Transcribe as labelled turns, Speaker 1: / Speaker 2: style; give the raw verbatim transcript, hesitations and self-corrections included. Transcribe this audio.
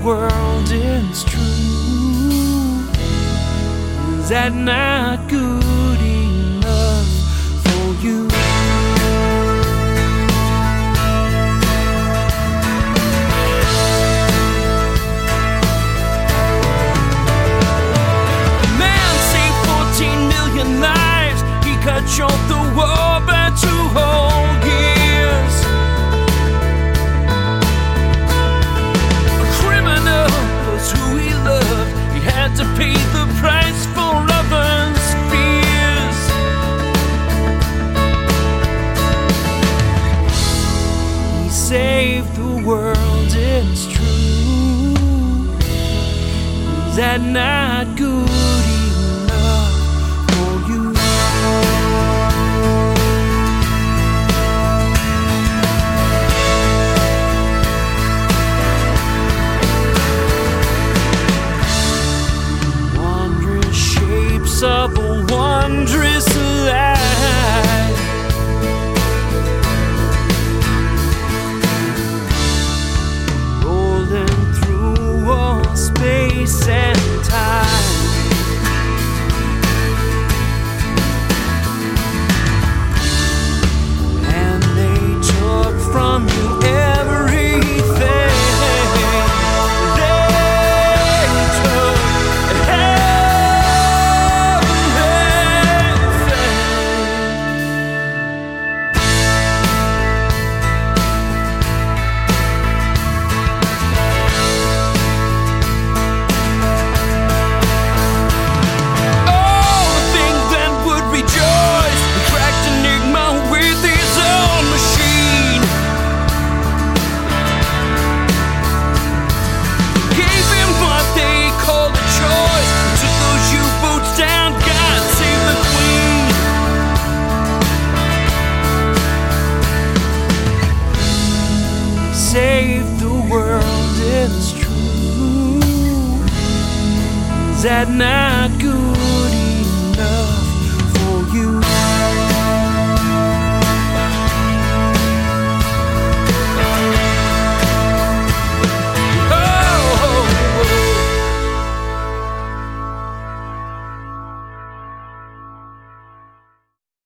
Speaker 1: world is true. Is that not good enough for you? Man saved fourteen million lives. He cut short the war by two whole years. Who he loved, he had to pay the price for others' fears. He saved the world, it's true. Is that not good enough for you? Of a wondrous life, rolling through all space and time. And they took from you everything. Save the world, it's true. Is that not